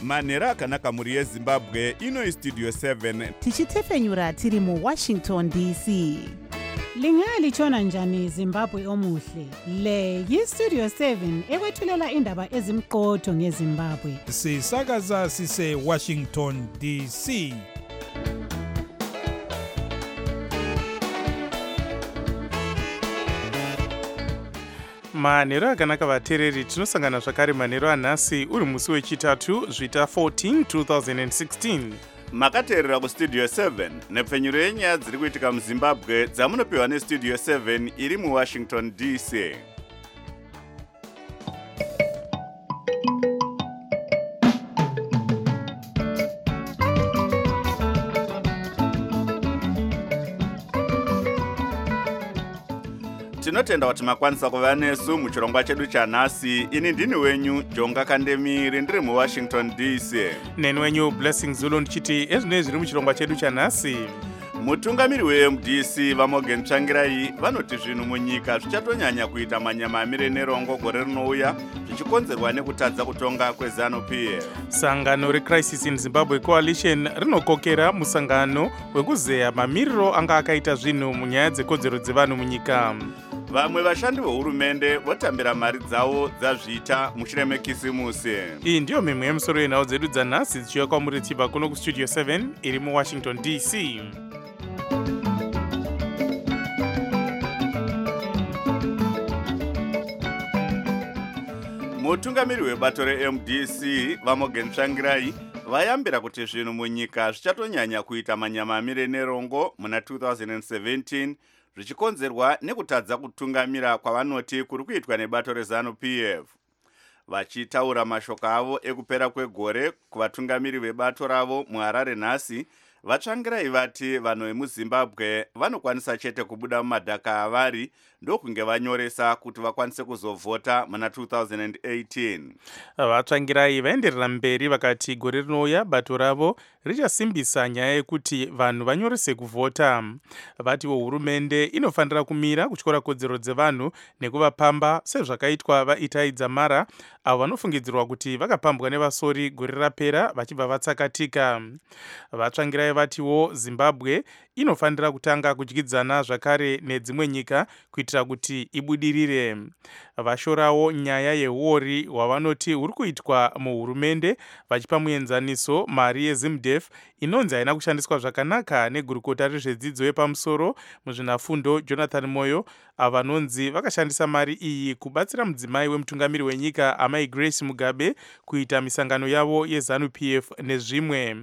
manhero akanaka mhuri yezimbabwe. Ino istudio 7 tichitefenyura tiri muWashington DC. Lingalitshona njani Zimbabwe omuhle? Le yiStudio 7 ekwethulela indaba ezimqotho ngeZimbabwe. Sisakaza sise Washington DC. Manhero akanaka vateereri, tinosangana zvakare manhero anhasi uri musi wechitatu zvita 14 2016. makateerera kustudio 7 nepfenyuro yenyaya dziri kuitika muzimbabwe dzamunopiwa nestudio 7 iri muWashington DC. Tinotenda kuti makwanisa kuva nesu muchirongwa chedu chanhasi. Ini ndini wenyu Jonga Kandemiri ndiri muWashington DC. Neni wenyu Blessing Zulu ndichiti ezvinei zviri muchirongwa chedu chanhasi. Mutungamiri weMDC vaMorgan Tsvangirai vanoti zvinhu munyika zvichatonyanya kuita manyamamire nerongo gore rinouya zvichikonzerwa nekutadza kutonga kweZANU-PF. Sangano reCrisis in Zimbabwe Coalition rinokokera musangano wekuzeya mamiriro anga akaita zvinhu munyaya dzekodzero dzevanhu munyika. Vamwe vashandi vehurumende votambira mari dzavo dzazvita mushure mekisimusi. Iyi ndiyo mimwe yemusoro yenhau dzedu dzanhasi dzichiuya kwamuri tichibva kuno kustudio 7 iri muWashington DC. Mutungamiri webato reMDC vaMorgan Tsvangirai vayambira kuti zvinhu munyika zvichatonyanya kuita manyamamire nerongo muna 2017 zvichikonzerwa nekutadza kutungamira kwavanoti kuri kuitwa nebato reZANU-PF. Vachitaura mashoko avo ekupera kwegore kuvatungamiri vebato ravo muHarare nhasi, vaTsvangirai vati vanhu vemuZimbabwe vanokwanisa chete kubuda mumadhaka avari ndokunge vanyoresa kuti vakwanise kuzovhota muna 2018. VaTsvangirai vaenderera mberi vakati gore rinouya bato ravo richasimbisa nyaya yekuti vanhu vanyorese kuvhota. Vatiwo hurumende inofanira kumira kutyora kodzero dzevanhu nekuvapamba sezvakaitwa vaItai Dzamara avo vanofungidzirwa kuti vakapambwa nevasori gore rapera vachibva vatsakatika. VaTsvangirai vatiwo Zimbabwe inofanira kutanga kudyidzana zvakare nedzimwe nyika kuitira kuti ibudirire. Vashorawo nyaya yeuori hwavanoti huri kuitwa muhurumende vachipa muenzaniso mari yeZimDef inonzi haina kushandiswa zvakanaka negurukota rezvedzidzo yepamusoro muzvinafundo Jonathan Moyo, avo vanonzi vakashandisa mari iyi kubatsira mudzimai wemutungamiri wenyika amai Grace Mugabe kuita misangano yavo yeZANU-PF nezvimwe.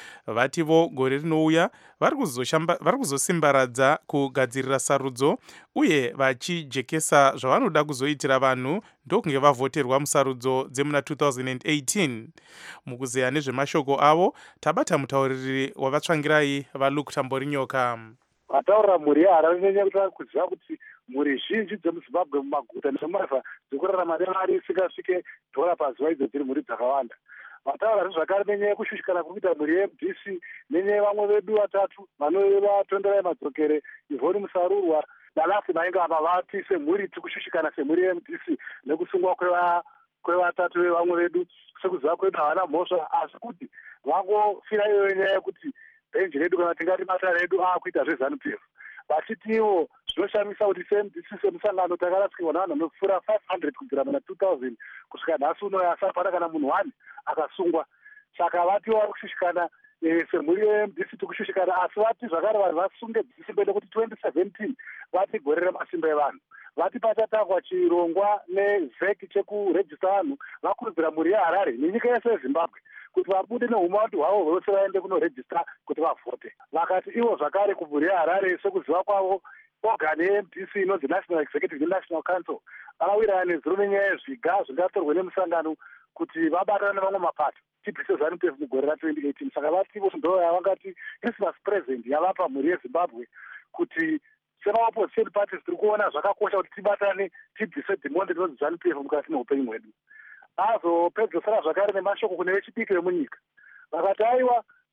Vativo gore rinouya vari kuzosimbaradza kugadzirira sarudzo uye vachijekesa zvavanoda kuzoitira vanhu ndokunge vavhoterwa musarudzo dzemuna 2018. Mukuzeya nezvemashoko avo tabata mutauriri wavaTsvangirai vaLuke Tamborinyoka. Vataurira mhuri yeHarare nenyaya kuziva kuti mhuri zhinji dzemuZimbabwe mumaguta nemumareva dzekurarama nemari isingasvike $1 pazuva idzo dziri mhuri dzakawanda. Vataura zvakare nenyaya yekushushikana kurikuita mhuri yeMDC nenyaya vamwe vedu vatatu vanova Tonderai Madzokere, Yvonne Musarurwa naLafi Maingaba vati semhuri tikushushikana semhuri yeMDC nekusungwa kwevatatu vevamwe vedu sekuziva kwedu havana mhosva asi kuti vangofira iyoyo nyaya yekuti bhenji redu kana tingati bata redu akuita zveZANU-PF. Vachitiwo zvinoshamisa kuti seMDC semusangano takarasikirwa navanhu vanopfuura 500 kubvira muna 2000 kusvika nhasi unoyo asapana kana munhu 1 akasungwa. Saka vatiwo vari kushushikana semhuri yeMDC tikushushikana asi vati zvakare vanhu vasunge December nekuti 2017 vati gore remasimba evanhu. Vati pachatangwa chirongwa nevheki chekurejista vanhu vakurudzira mhuri yeHarare nenyika yese yeZimbabwe kuti vabude neumaundi hwavo vose vaende kunorejista kuti vavhote. Vakati ivo zvakare kumhuri yeHarare sekuziva kwavo ogani yeMDC inonzi National Executive National Council vakawirirana nezuro nenyaya yezviga zvingatorwe nemusangano kuti vabatane nevamwe mapato tibvise ZANU-PF mugore ra2018. Saka vativo ndo yavangati Christmas present yavapa mhuri yeZimbabwe kuti sema-opposition parties tiri kuona zvakakosha kuti tibatane tibvise dhimondi rinonzi ZANU-PF mukati meupenyu hwedu. Azopedzisira zvakare nemashoko kune vechidiki vemunyika vakati aiwa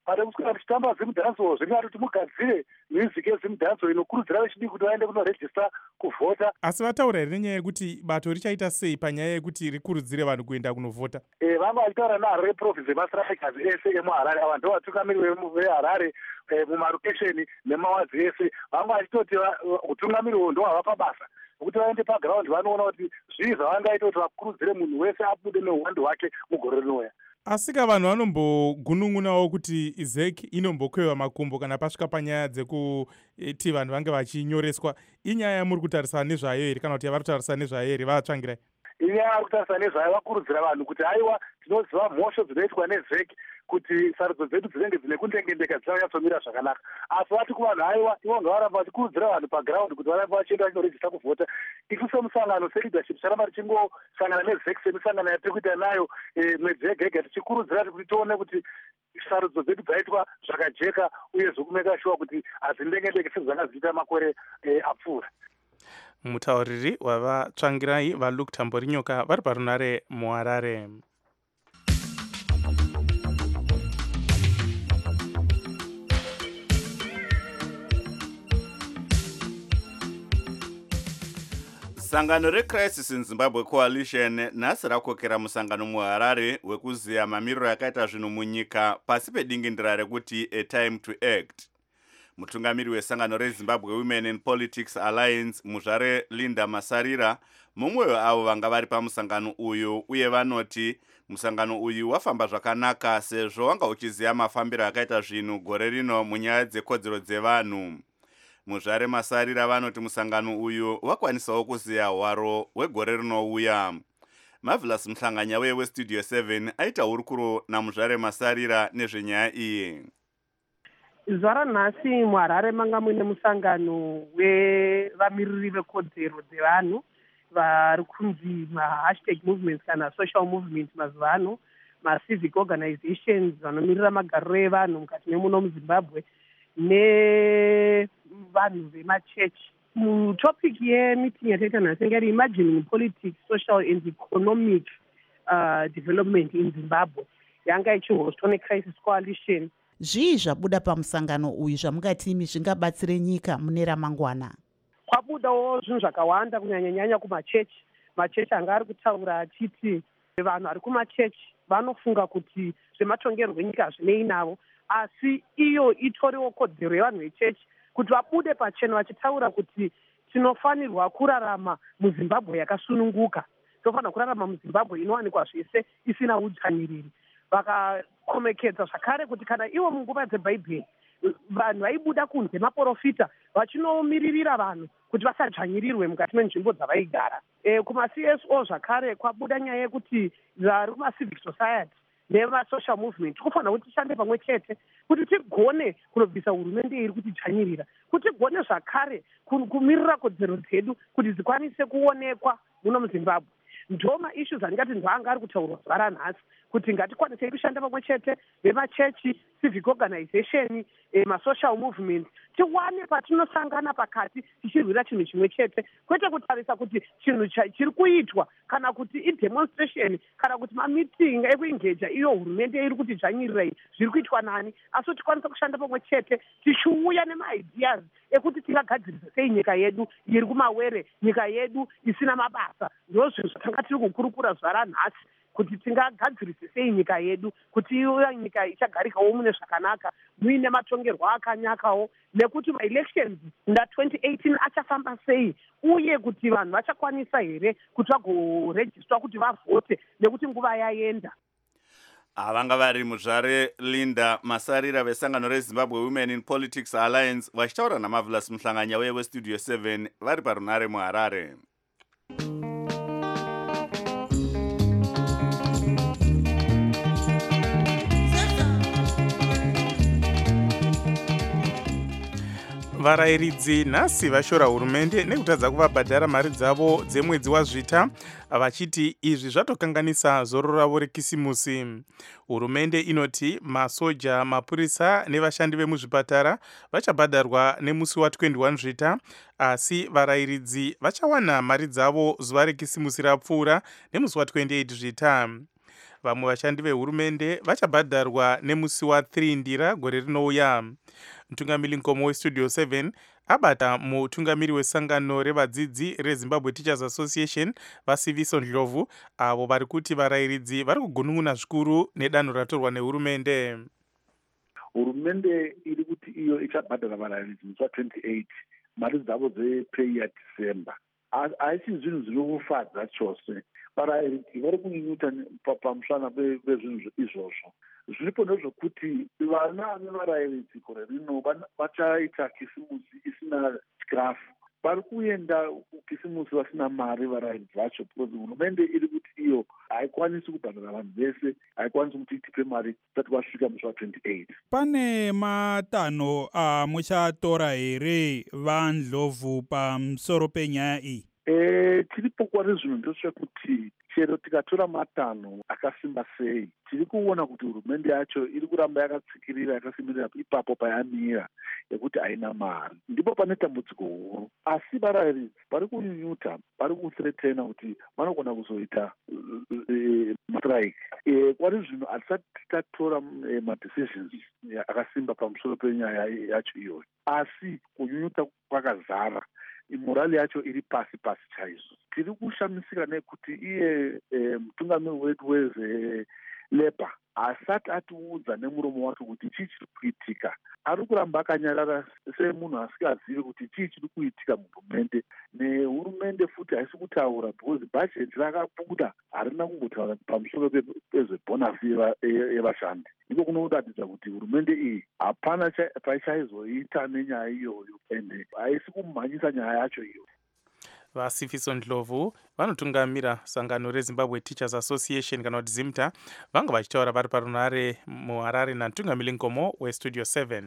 pane kuswera tichitamba zimudhanso zvingati kuti mugadzire music yezimudhanso inokurudzira vechidiki kuti vaende kunorejista kuvhota. Asi vataura here nenyaya yekuti bato richaita sei panyaya yekuti rikurudzire vanhu kuenda kunovhota? Vamwe vachitaura neharare province emastrikers ese emuharare, ava ndo vatungamiri veharare mumarokesheni nemawadzi ese. Vamwe vachitoti utungamiri uhwo ndo hwava pabasa kuti vaende pagiraundi vanoona kuti zvii zvavangaita kuti vakurudzire munhu wese abude neuwandu hwake mugore rinouya. Asika vanhu vanombogunun'unawo kuti ZEC inombokwewa makumbo kana pasvika panyaya dzekuti vanhu vange vachinyoreswa. Inyaya muri kutarisana nezvayo here kana kuti yavari kutarisana nezvayo here vatsvangirai? Inyaya vari kutarisana nezvayo, vakurudzira vanhu kuti aiwa tinoziva mhosvo dzinoitwa neZEC kuti sarudzo dzedu dzinenge dzine kundengendeka dzisanyatsomira zvakanaka. Asi vati kuvanhu aiwa ivo ngavaramba vachikurudzira vanhu pagiraundi kuti varambe vachienda vachinorejista kuvhota. Isu semusangano seleadership ticharamba tichingosangana neZEC semisangano yatiri kuita nayo mwedzi yega yega tichikurudzira kuti tione kuti sarudzo dzedu dzaitwa zvakajeka uyezve kumeka shuwa kuti hazindengendeke sezvakaziita makore apfuura. Mutauriri wavatsvangirai vaLuke Tamborinyoka vari parunare muHarare. Sangano reCrisis in Zimbabwe Coalition nhasi rakokera musangano muHarare wekuziya mamiriro yakaita zvinhu munyika pasi pedingindira rekuti a time to act. Mutungamiri wesangano reZimbabwe Women in Politics Alliance Muzvare Linda Masarira mumwe weavo vanga vari pamusangano uyu, uye vanoti musangano uyu wafamba zvakanaka sezvo wanga uchiziya mafambiro akaita zvinhu gore rino munyaya dzekodzero dzevanhu. Muzvare Masarira vanoti musangano uyu wakwanisawo kuziya hwaro wegore rinouya. Marvelous Mhlanganya weStudio 7 aita hurukuro naMuzvare Masarira nezvenyaya iyi. Zuva ranhasi muHarare manga muine musangano wevamiriri vekodzero dzevanhu vari kunzi mahashtag movements kana social movement mazuva ano, macivic organizations vanomirira magariro evanhu mukati memuno muZimbabwe nevanhu vemachechi. Mutopic yemeeting yataita nhasi ingari imagining politics, social and economic development in Zimbabwe, yanga ichihostwa neCrisis Coalition. Zvii zvabuda pamusangano uyu zvamungati imi zvingabatsire nyika mune ramangwana? Kwabudawo zvinhu zvakawanda kunyanya kumachechi. Machechi anga ari kutaura achiti vanhu vari kumachechi vanofunga kuti zvematongerwo enyika hazvinei navo, asi iyo itoriwo kodzero yevanhu vechechi kuti vabude pachena vachitaura kuti tinofanirwa kurarama muZimbabwe yakasununguka, tinofanirwa kurarama muZimbabwe inowanikwa zvese isina udzvanyiriri. Vakakomekedza zvakare kuti kana ivo munguva dzebhaibheri vanhu vaibuda kunze maprofita vachinomiririra vanhu kuti vasadzvanyirirwe mukati menzvimbo dzavaigara. KumaCSO zvakare kwabuda nyaya yekuti vari kumacivic society nemasocial movement tinofanira kuti tishande pamwe chete kuti tigone kunobvisa hurumende iri kutidzvanyirira, kuti tigone zvakare kumirira kodzero dzedu kuti dzikwanise kuonekwa muno muZimbabwe. Ndo maissues andingati ndanga ari kutaurwa zuva ranhasi kuti ngatikwanisei kushanda pamwe chete vemachechi, civic organization, masocial movement, tiwane patinosangana pakati tichirwira chinhu chimwe chete, kwete kutarisa kuti chinhu chiri kuitwa kana kuti idemonstration kana kuti mameeting ekuengeja iyo hurumende iri kuti dzvanyirira iyi zviri kuitwa nani, asi tikwanisa kushanda pamwe chete tichiuya nemaideas ekuti tingagadzirisa sei nyika yedu iri kumawere, nyika yedu isina mabasa. Ndo zvinhu zvatanga tiri kukurukura zuva ranhasi kuti tingagadzirise sei nyika yedu kuti iyo nyika ichagarikawo mune zvakanaka muine matongerwo akanyakawo, nekuti maelections nda2018 achafamba sei uye kuti vanhu vachakwanisa here kuti vagorejistwa kuti vavhote nekuti nguva yaenda. Vanga vari Muzvare Linda Masarira vesangano reZimbabwe Women in Politics Alliance vachitaura naMarvelous Mhlanganya weStudio 7 vari parunare muHarare. Varayiridzi nhasi vashora hurumende nekutadza kuvabhadhara mari dzavo dzemwedzi waZvita, vachiti izvi zvatokanganisa zororo ravo rekisimusi. Hurumende inoti masoja, mapurisa nevashandi vemuzvipatara vachabhadharwa nemusi wa21 Zvita, asi varayiridzi vachawana mari dzavo zuva rekisimusi rapfuura nemusi wa28 Zvita. vamwe vashandi vehurumende vachabhadharwa nemusi wa3 ndira gore rinouya. Mutungamiri nkomo westudio 7 abata mutungamiri wesangano revadzidzi reZimbabwe Teachers Association vaSiviso Ndlovu avo vari kuti varayiridzi vari kugunun'una zvikuru nedanho ratorwa nehurumende. Hurumende iri kuti iyo ichabhadhara varayiridzi musi wa28 mari dzavo dzepei yaDecember. Haisi zvinhu zvinofadza chose. Varayiridzi vari kunyunyuta pamusana pezvinhu izvozvo. Zviripo ndezvokuti vana vevarayiridzi gore rino vachaita kisimusi isina chikafu. Vari kuenda kukisimusi vasina mari varayiridzi vacho, because hurumende iri kuti iyo haikwanisi kubhadhara vanhu vese, haikwanisi kuti itipe mari tisati vasvika musi wa28. Pane matanho amuchatora here vaNdlovu pamusoro penyaya iyi? Tiripo kwari zvino ndezvekuti chero tikatora matanho akasimba sei, tiri kuona kuti hurumende yacho iri kuramba yakatsikirira, yakasimirira ipapo payamira yekuti haina mari. Ndipo pane dambudziko huru. Asi varayiridzi vari kunyunyuta, vari kuthretena kuti vanogona kuzoita strike. Kwari zvino hatisati tatora madecisions akasimba pamusoro penyaya yacho iyoyo, asi kunyunyuta kwakazara. Morali yacho iri pasi chaizvo. Tiri kushamisika nekuti iye mutungamiri wedu wezeleba asati atiudza nemuromo wake kuti chii chiri kuitika. Ari kuramba akanyarara semunhu asikazivi kuti chii chiri kuitika muhurumende. Nehurumende futi haisi kutaura, because bhajeti rakabuda harina kumbotaura pamusoro pezvebhonasi yevashandi. Ndiko kunoratidza kuti hurumende iyi hapana paichaizoita nenyaya iyoyo, ende haisi kumhanyisa nyaya yacho iyo. VaSiviso Ndlovu vanotungamira sangano reZimbabwe Teachers Association kana kuti ZIMTA, vanga vachitaura vari parunare muHarare namutungamiri nkomo westudio 7.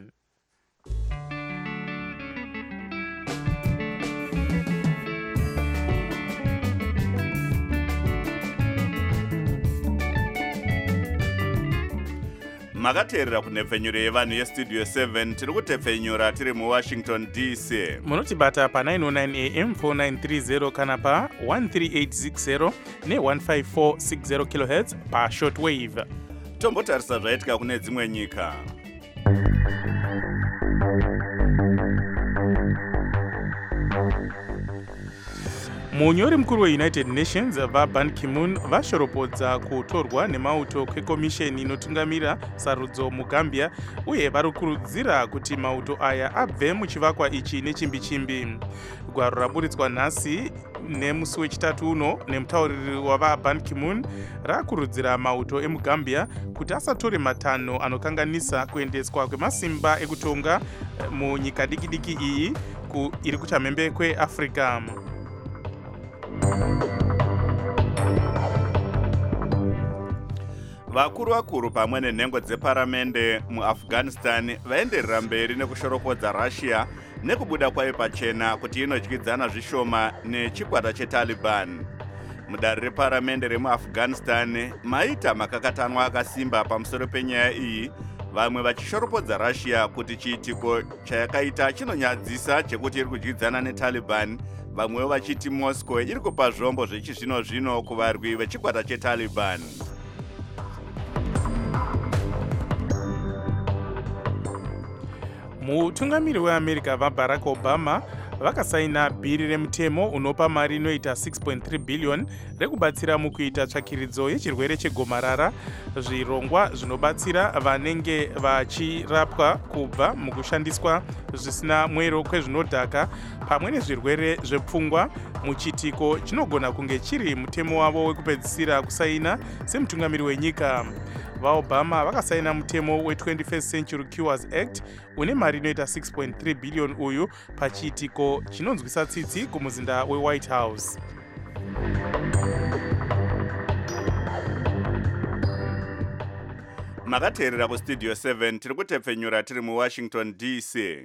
makateerera kunhepfenyuro yevanhu yestudio 7. tiri kutepfenyura tiri muWashington DC. munotibata pa909 AM 4930 kana pa 13860 ne15460 kHz pashortwave. tombotarisa zvaitika kune dzimwe nyika. munyori mukuru weUnited Nations vaBan Ki-moon vashoropodza kutorwa nemauto kwekomisheni inotungamira sarudzo muGambia, uye vari kukurudzira kuti mauto aya abve muchivakwa ichi nechimbi-chimbi. Gwaro raburitswa nhasi nemusi wechitatu uno nemutauriri wavaBan Ki-moon rakurudzira mauto emuGambia kuti asatore matanho anokanganisa kuendeswa kwemasimba ekutonga munyika diki iyi iri kuchamhembe kweAfrica. vakuru pamwe nenhengo dzeparamende muAfghanistan vaenderera mberi nekushoropodza Russia nekubuda kwayo pachena kuti inodyidzana zvishoma nechikwata cheTaliban. Mudare reparamende remuAfghanistan maita makakatanwa akasimba pamusoro penyaya iyi, vamwe vachishoropodza Russia kuti chiitiko chayakaita chinonyadzisa chekuti iri kudyidzana neTaliban, vamwewo vachiti Moscow iri kupa zvombo zvechizvino-zvino kuvarwi vechikwata cheTaliban. mutungamiri weAmerica vaBarack Obama vakasaina bhiri remutemo unopa mari inoita 6.3 billion rekubatsira mukuita tsvakiridzo yechirwere chegomarara, zvirongwa zvinobatsira vanenge vachirapwa kubva mukushandiswa zvisina mwero kwezvinodhaka pamwe nezvirwere zvepfungwa, muchitiko chinogona kunge chiri mutemo wavo wekupedzisira kusaina semutungamiri wenyika. vaObama vakasaina mutemo we21st Century Cures Act une mari inoita 6.3 billion uyu pachiitiko chinonzwisa tsitsi kumuzinda weWhite House. makateerera kustudio 7. tiri kutepfenyura tiri muWashington DC.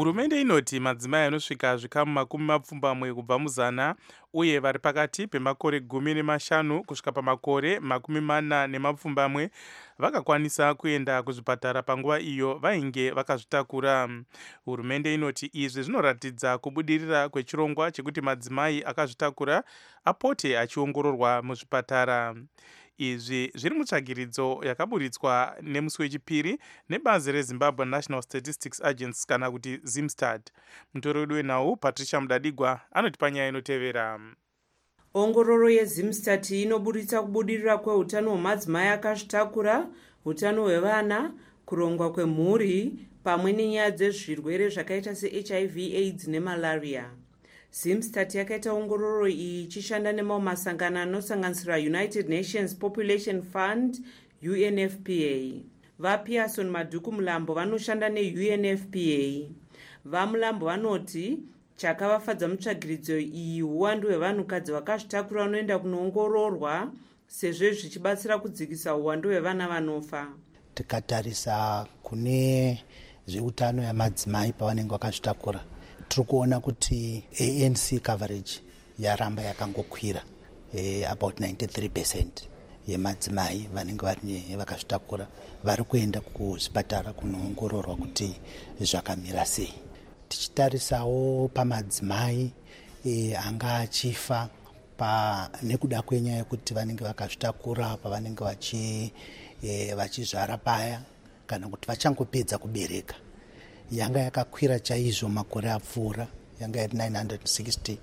Hurumende inoti madzimai anosvika zvikamu 20 kubva muzana uye vari pakati pemakore 15 kusvika pamakore 40 vakakwanisa kuenda kuzvipatara panguva iyo vainge vakazvitakura. Hurumende inoti izvi zvinoratidza kubudirira kwechirongwa chekuti madzimai akazvitakura apote achiongororwa muzvipatara. Izvi zviri mutsvagiridzo yakaburitswa nemusi wechipiri nebazi reZimbabwe National Statistics Agency kana kuti ZimStat. Mutoredu wenhau Patricia Mudadigwa anoti panyaya inotevera. Ongororo yeZimStat inoburitsa kubudirira kweutano hwemadzimai akazvitakura, utano hwevana, kurongwa kwemhuri pamwe nenyaya dzezvirwere zvakaita seHIV, AIDS nemalaria. ZimStat yakaita ongororo iyi ichishanda nemamwe masangano anosanganisira United Nations Population Fund UNFPA. VaPearson Madhuku Mulambo vanoshanda neUNFPA. VaMulambo vanoti chakavafadza mutsvagiridzo iyi uwandu hwevanhukadzi vakazvitakura vanoenda kunoongororwa sezvo zvichibatsira kudzikisa uwandu hwevana vanofa. Tikatarisa kune zveutano yamadzimai pavanenge vakazvitakura, tiri kuona kuti ANC coverage yaramba yakangokwira, about 93% yemadzimai vanenge vakazvitakura vari kuenda kuzvipatara kunoongororwa kuti zvakamira sei. Tichitarisawo pamadzimai anga achifa nekuda kwenyaya yekuti vanenge vakazvitakura pavanenge vachizvara paya kana kuti vachangopedza kubereka, yanga yakakwira chaizvo makore apfuura, yanga iri 960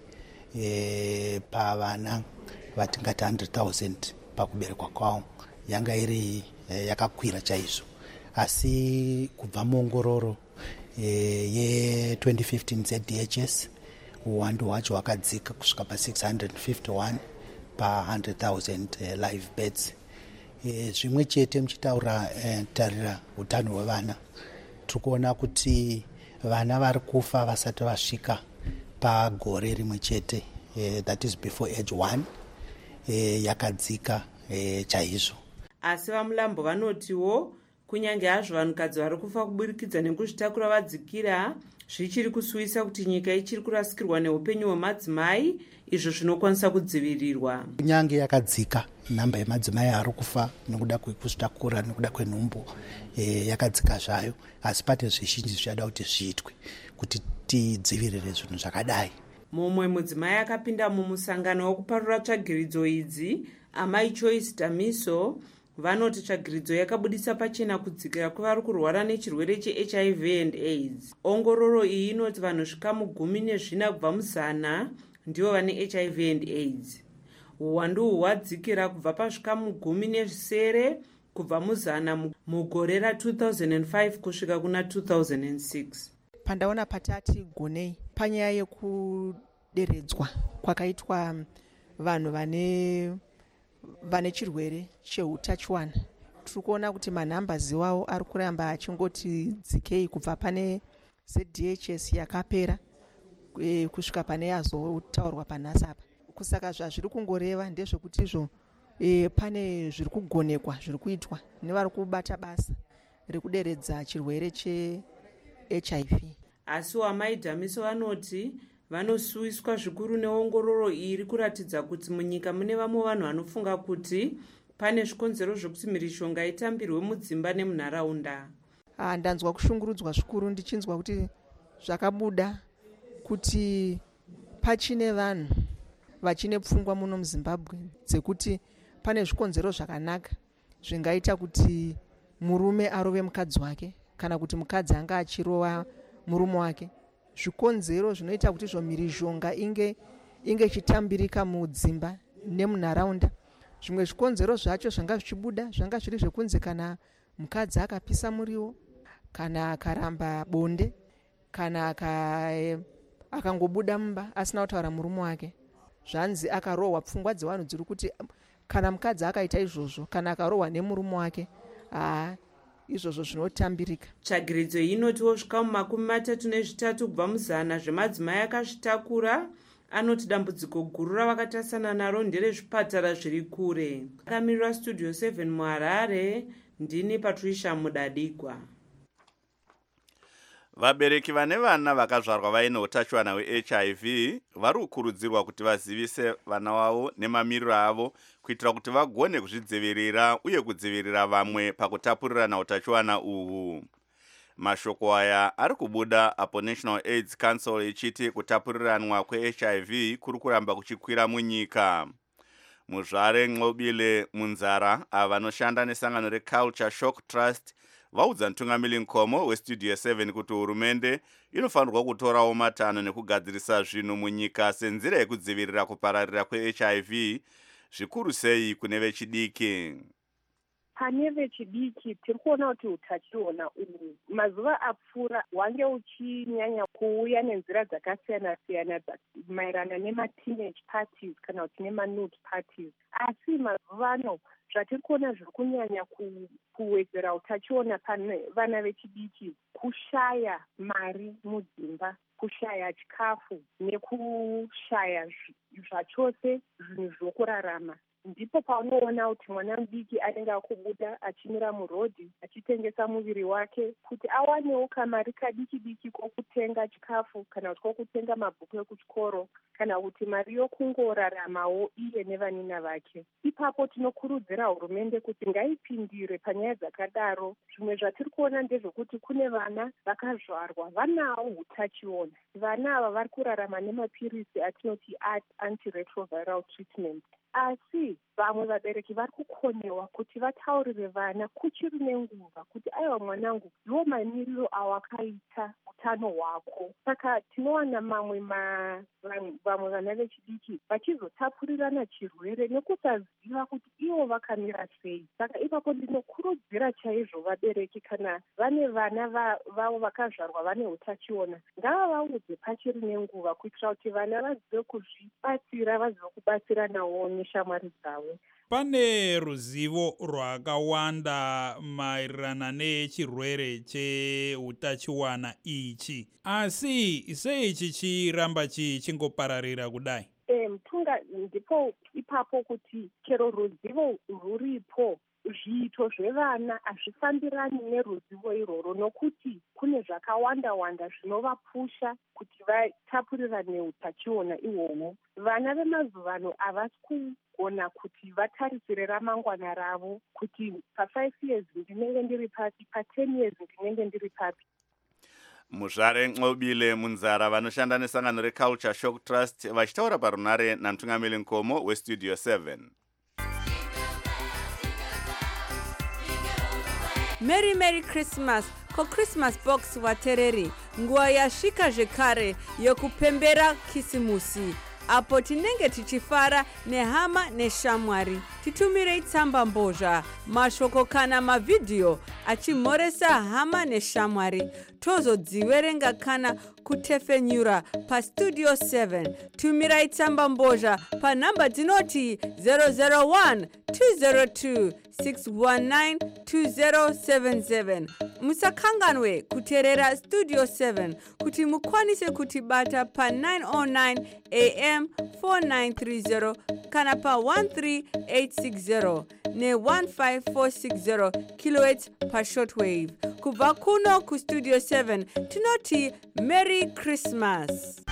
pavana vatingati 100,000 pakuberekwa kwavo, yanga iri yakakwira chaizvo. Asi kubva muongororo ye2015 ZDHS uwandu hwacho hwakadzika kusvika pa651 pa100,000 live births. Zvimwe chete muchitaurira utano hwevana, tiri kuona kuti vana vari kufa vasati vasvika pagore rimwe chete, that is before age 1, yakadzika chaizvo. Asi vaMulambo vanotiwo kunyange hazvo vanhukadzi vari kufa kuburikidza nekuzvitakura vadzikira, zvichiri kusuwisa kuti nyika ichiri kurasikirwa neupenyu hwemadzimai, izvo zvinokwanisa kudzivirirwa. Kunyange yakadzika namba yemadzimai ari kufa nekuda kwekuzvitakura nekuda kwenhumbu yakadzika zvayo, asi pate zvizhinji zvichada kuti zviitwe kuti tidzivirire zvinhu zvakadai. Mumwe mudzimai akapinda mumusangano wekuparura tsvagiridzo idzi, Amai Choice Damiso, vanoti tsvagiridzo yakabudisa pachena kudzikira kwevari kurwara nechirwere cheHIV and AIDS. Ongororo iyi inoti vanhu zvikamu 14 kubva muzana ndivo vane HIV and AIDS. Uwandu hwadzikira kubva pazvikamu 17 kubva muzana mugore ra2005 kusvika kuna 2006. Pandaona patati gonei panyaya yekuderedzwa kwakaitwa vanhu vane chirwere cheutachiwana, tiri kuona kuti manhambazi wavo ari kuramba achingoti dzikei kubva pane ZDHS yakapera kusvika pane yazotaurwa panhasi apa. Kusaka zvazviri kungoreva ndezvekuti izvo pane zviri kugonekwa zviri kuitwa nevari kubata basa rekuderedza chirwere cheHIV. Asi Amai Damiso vanoti vanosuwiswa zvikuru neongororo iri kuratidza kuti munyika mune vamwe vanhu vanofunga kuti pane zvikonzero zvokuti mhirishonga itambirwe mudzimba nemunharaunda. Ndanzwa kushungurudzwa zvikuru ndichinzwa kuti zvakabuda kuti pachine vanhu vachine pfungwa muno muZimbabwe dzekuti pane zvikonzero zvakanaka zvingaita kuti murume arove mukadzi wake kana kuti mukadzi anga achirova murume wake. Zvikonzero zvinoita kuti mhirishonga inge ichitambirika mudzimba nemunharaunda. Zvimwe zvikonzero zvacho zvanga zvichibuda zvanga zviri zvekunzi kana mukadzi akapisa muriwo, kana akaramba bonde, kana akangobuda mumba asina kutaura murume wake, zvanzi akarohwa. Pfungwa dzevanhu dziri kuti kana mukadzi akaita izvozvo, kana akarohwa nemurume wake, izvozvo zvinotambirika. Tsvagiridzo iyi inotiwo zvikamu 33 kubva muzana zvemadzimai akazvitakura anoti dambudziko guru ravakatasana naro nderezvipatara zviri kure. Akamirira Studio 7 muHarare, ndini Patricia Mudadigwa. Vabereki vane vana vakazvarwa vaine utachiwana hweHIV vari kukurudzirwa kuti vazivise vana vavo nemamiriro avo kuitira kuti vagone kuzvidzivirira uye kudzivirira vamwe pakutapurirana utachiwana uhu. Mashoko aya ari kubuda apo National AIDS Council ichiti kutapuriranwa kweHIV kuri kuramba kuchikwira munyika. Muzvare Nxobile Munzara vanoshanda nesangano reCulture Shock Trust vaudza Ntungamiri Nkomo weStudio 7 kuti hurumende inofanirwa kutorawo matanho nekugadzirisa zvinhu munyika senzira yekudzivirira kupararira kweHIV, zvikuru sei kune vechidiki. Pane vechidiki tiri kuona kuti utachiona uhu mazuva apfuura wange uchinyanya kuuya nenzira dzakasiyana-siyana maerana nema-teenage parties kana kuti nema-nude parties. Asi mazuva ano zvatiri kuona zviri kunyanya kuwedzera utachiona pane vana vechidiki, kushaya mari mudzimba, kushaya chikafu nekushaya zvachose zvinhu zvokurarama. Ndipo paunoona kuti mwana mudiki anenge akubuda achimira murodhi achitengesa muviri wake kuti awanewo kamari kadiki-diki kokutenga chikafu kana kuti kokutenga mabhuku ekuchikoro kana kuti mari yokungoraramawo iye nevanina vake. Ipapo tinokurudzira hurumende kuti ngaipindire panyaya dzakadaro. Zvimwe zvatiri kuona ndezvokuti kune vana vakazvarwa vanawo utachiona. Vana ava vari kurarama nemapirisi atinoti antiretroviral treatment. Asi vamwe vabereki vari kukonewa kuti vataurire vana kuchiri nenguva kuti aiwa mwanangu, iwo mamiriro awakaita utano hwako. Saka tinowana vamwe vana vechidiki vachizotapurirana chirwere nekusaziva kuti ivo vakamira sei. Saka ipapo ndinokurudzira chaizvo vabereki kana vane vana vavo vakazvarwa vane utachiona, ngavavaudze pachiri nenguva kuitira kuti vana vazive kuzvibatsira, vazive kubatsiranawo neshamwari dzavo. Pane ruzivo rwakawanda maererano nechirwere cheutachiwana ichi, asi sei chichiramba chichingopararira kudai? Mtunga, ndipo ipapo kuti chero ruzivo ruripo, zviito zvevana hazvifambirani neruzivo iroro, nokuti kune zvakawanda-wanda zvinovapusha kuti vatapurirane utachiona ihwohwo. Vana vemazuva ano havasi kugona kuti vatarisire ramangwana ravo kuti pa5 years ndinenge ndiri papi, pa10 years ndinenge ndiri papi. Muzvare Nxobile Munzara vanoshanda nesangano reCulture Shock Trust vachitaura parunare naNtungamiri Nkomo weStudio 7. Merry Christmas ko Christmas box watereri, nguva yasvika zvekare yokupembera kisimusi, apo tinenge tichifara nehama neshamwari. Titumirei tsamba mbozha, mashoko kana mavidhiyo achimhoresa hama neshamwari. Tozodziverenga kana kutefenyura paStudio 7. Tumirai tsamba mbozha panhamba dzinoti 001 202 619 2077. Musakanganwe kuteerera Studio 7 kuti mukwanise kutibata pa 909 AM 4930 kana pa 13860 ne 15460 kHz pa shortwave. Kubva kuno kuStudio 7 tinoti Merry Christmas.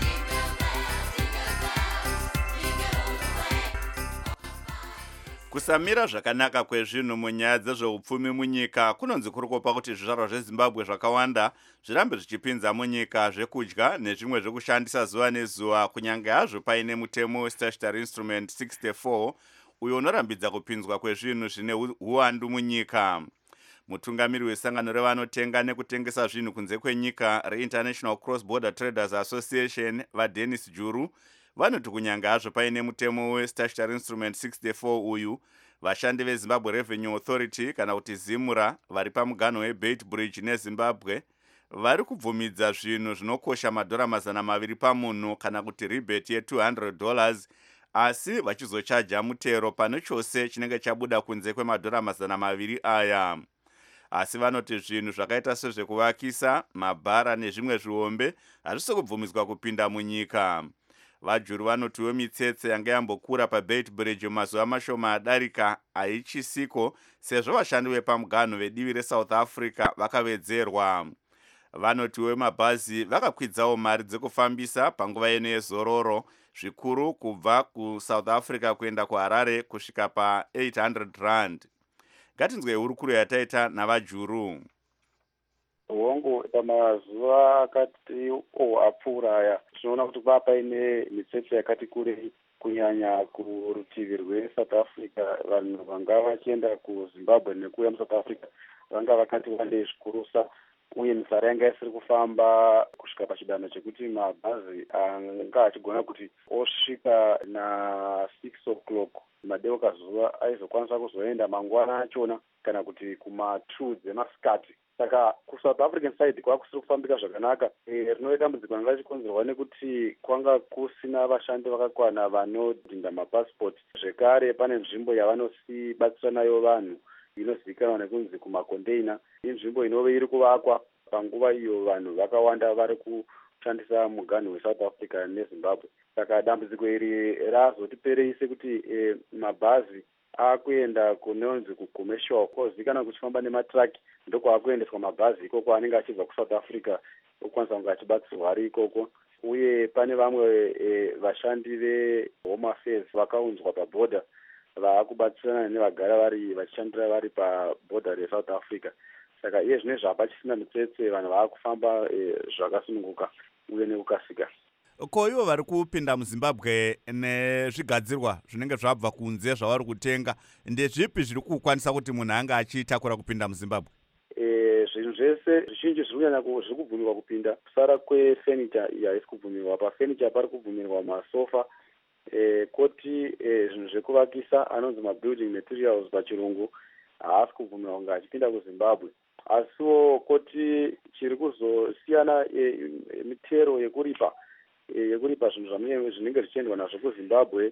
Kusamira zvakanaka kwezvinhu munyaya dzezveupfumi munyika kunonzi kuri kupa kuti zvizvarwa zveZimbabwe zvakawanda zvirambe zvichipinza munyika zvekudya nezvimwe zvekushandisa zuva nezuva, kunyange hazvo paine mutemo weStatutory Instrument 64 uyo unorambidza kupinzwa kwezvinhu zvine uwandu munyika. Mutungamiri wesangano revanotenga nekutengesa zvinhu kunze kwenyika reInternational Cross Border Traders Association vaDennis Juru vanoti kunyange hazvo paine mutemo weStatutory Instrument 64 uyu, vashandi veZimbabwe Revenue Authority kana kuti ZIMRA vari pamuganho weBeit Bridge neZimbabwe vari kubvumidza zvinhu zvinokosha $200 pamunhu kana kuti rebate $200, asi vachizochaja mutero pane chose chinenge chabuda kunze kwema$200 aya. Asi vanoti zvinhu zvakaita sezvekuvakisa, mabhara nezvimwe zviombe hazvisi kubvumidzwa kupinda munyika. Vajuru vanotiwo mitsetse yanga yambokura paBeit Bridge mazuva mashoma adarika haichisiko sezvo vashandi vepamuganho vedivi reSouth Africa vakawedzerwa. vanoti vemabhazi vakakwidzawo mari dzekufambisa panguva ino yezororo, zvikuru kubva kuSouth Africa kuenda kuHarare kusvika pa800 rand. Ngatinzwei hurukuro yataita navajuru. Hongu pamazuva akati apfuura aya tinoona kuti kwava paine mitsetse yakati kurei kunyanya kurutivi rweSouth Africa. Vanhu vanga vachienda kuZimbabwe nekuuya muSouth Africa vanga vakati wandei zvikurusa, uye misara yanga isiri kufamba kusvika pachidanho chekuti mabhazi anga achigona kuti osvika na6 o'clock madeuka zuva aizokwanisa kuzoenda mangwana achona kana kuti kuma2 dzemasikati. Saka kuSouth African side kwava kusiri kufambika zvakanaka. Rinove dambudziko ranga richikonzerwa nekuti kwanga kusina vashandi vakakwana vanodhinda mapassport. Zvekare pane nzvimbo yavanosibatsira nayo vanhu inozivikanwa nekunzi kumakondeina. Inzvimbo inove iri kuvakwa panguva iyo vanhu vakawanda vari kushandisa muganhu weSouth Africa neZimbabwe. Saka dambudziko iri razotiperei sekuti mabhazi akuenda kunonzi kucommercial kozivikanwa kuchifamba nematraki ndokwakuendeswa mabhazi ikoko anenge achibva kuSouth Africa okwanisa kunge achibatsirwa ari ikoko. Uye pane vamwe vashandi veHome Affairs vakaunzwa pabhodha vaakubatsirana nevagara vachishandira vari pabhodha reSouth Africa. Saka iye zvine zvapachisina mitsetse, vanhu vaakufamba zvakasununguka uye nekukasika. Ko ivo vari kupinda muZimbabwe nezvigadzirwa zvinenge zvabva kunze zvavari kutenga, ndezvipi zviri kukwanisa kuti munhu anga achitakura kupinda muZimbabwe? Zvinhu zvese zvizhinji zviri kubvumirwa kupinda, kusara kwefurniture haisi kubvumirwa. Pafurniture pari kubvumirwa masofa, koti zvinhu zvekuvakisa anonzi mabuilding materials pachirungu haasi kubvumirwa kunge achipinda kuZimbabwe. Asiwo koti chiri kuzosiyana mitero yekuripa zvinhu zvinenge zvichiendwa nazvo kuZimbabwe.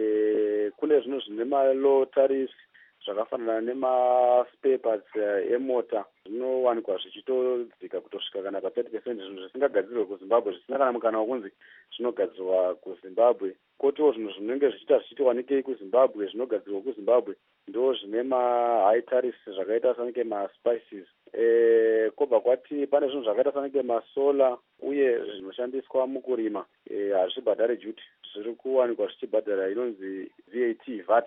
Kune zvinhu zvine malaw tariffs zvakafanana nemaspare parts emota zvinowanikwa zvichitodzika kutosvika kana pa30%. Zvinhu zvisingagadzirwe kuZimbabwe zvisina kana mukana wokunzi zvinogadzirwa kuZimbabwe. Kotiwo zvinhu zvinenge zvichitowanikei kuZimbabwe zvinogadzirwa kuZimbabwe ndo zvine mahigh tariffs zvakaita sanike maspices. Kobva kwati pane zvinhu zvakaita sanike masola uye zvinoshandiswa mukurima hazvibhadhare duty, zviri kuwanikwa zvichibhadhara inonzi VAT.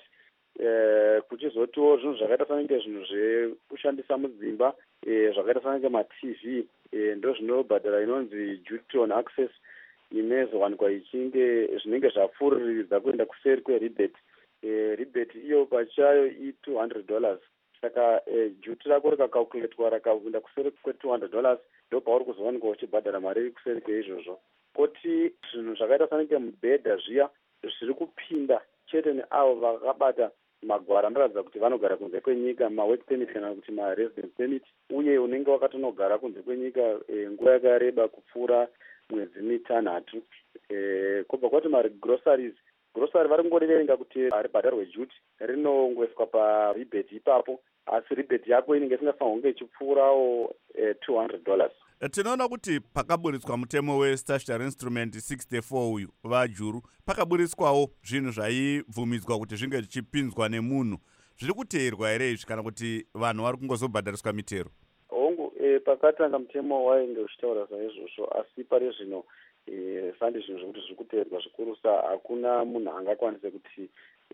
Kuchizotiwo zvinhu zvakaita sanike zvinhu zvekushandisa mudzimba zvakaita sanike maTV ndo zvinobhadhara inonzi duty on access inozowanikwa ichinge zvinenge zvapfuuridza kuenda kuseri kwerebate. Rebate iyo pachayo $200. Saka duty rako rikacalculatwa rakaenda kuseri kwe$200 ndo pauri kuzowanikwa uchibhadhara mari iri kuseri kweizvozvo. Koti zvinhu zvakaita sanike mubhedha zviya zviri kupinda chete neavo vakabata magwara anoratidza kuti vanogara kunze kwenyika, mawork permit kana kuti maresidence permit, uye unenge wakatonogara kunze kwenyika nguva yakareba kupfuura mwedzi mitanhatu. Kobva kwati grocery vari kungoriverenga kuti haribhadharwe duty, rinongoiswa parebate ipapo, asi rebate yako inenge isingafanirwi kunge ichipfuurawo $200. Tinoona kuti pakaburitswa mutemo weStatutory Instrument 64 uyu vajuru, pakaburitswawo zvinhu zvaibvumidzwa kuti zvinge zvichipinzwa nemunhu. Zviri kuteerwa here izvi kana kuti vanhu vari kungozobhadhariswa mitero? Hongu, pakatanga mutemo wainge uchitaura saizvozvo, asi pari zvino sandi zvinhu zvokuti zviri kuteerwa zvikurusa. Hakuna munhu angakwanise kuti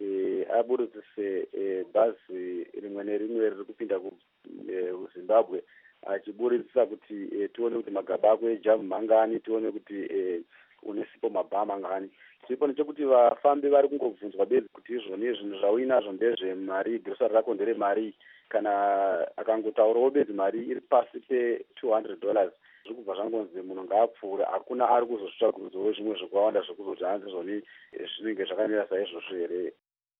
aburitsise bhazi rimwe nerimwe riri kupinda kuZimbabwe achiburitsisa kuti tione kuti magaba ako ejamu mangani, tione kuti unesipo mabhaa mangani. Chiripo nechekuti vafambi vari kungobvunzwa bedzi kuti izvoni zvinhu zvauinazvo ndezvemari, grocery rako nderemari, kana akangotaurawo bedzi mari iri pasi pe$200 zviri kubva zvangonzi munhu ngaapfuure. Hakuna ari kuzosvitsvagurudzawo zvimwe zvakawanda zvekuzoti hanzi zvoni zvinenge zvakamira saizvozvo here.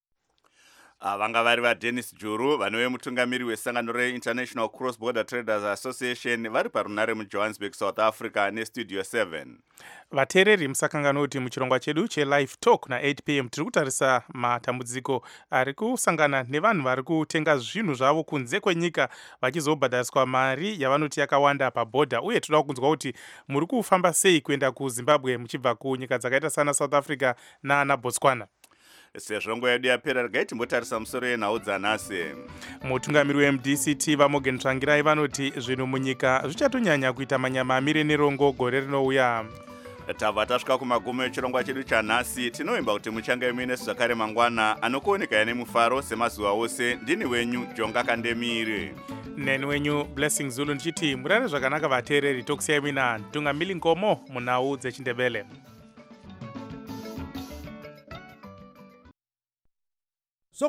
Vanga vari vaDennis Juru, vanove mutungamiri wesangano reInternational Cross Border Traders Association, vari parunare muJohannesburg, South Africa neStudio 7. Vateereri musakangana kuti muchirongwa chedu cheLive Talk na8 p.m. tiri kutarisa matambudziko ari kusangana nevanhu vari kutenga zvinhu zvavo kunze kwenyika vachizobhadhariswa mari yavanoti yakawanda pabhodha, uye toda kunzwa kuti muri kufamba sei kuenda kuZimbabwe muchibva kunyika dzakaita sana South Africa naana Botswana. sezvo nguva yedu yapera regai timbotarisa musoro yenhau dzanhasi. mutungamiri wemdct Vamogen Tsvangirai vanoti zvinhu munyika zvichatonyanya kuita manyama amire nerongo gore rinouya. Tabva tasvika kumagumo echirongwa chedu chanhasi. Tinovimba kuti muchange muinesu zvakare mangwana anokuoneka nemufaro semazuva ose. Ndini wenyu Jonga Kandemire. Neni wenyu Blessing Zulu ndichiti murare zvakanaka vateereri tokusiyai mina Ntungamili Ngomo munhau dzeChindebele.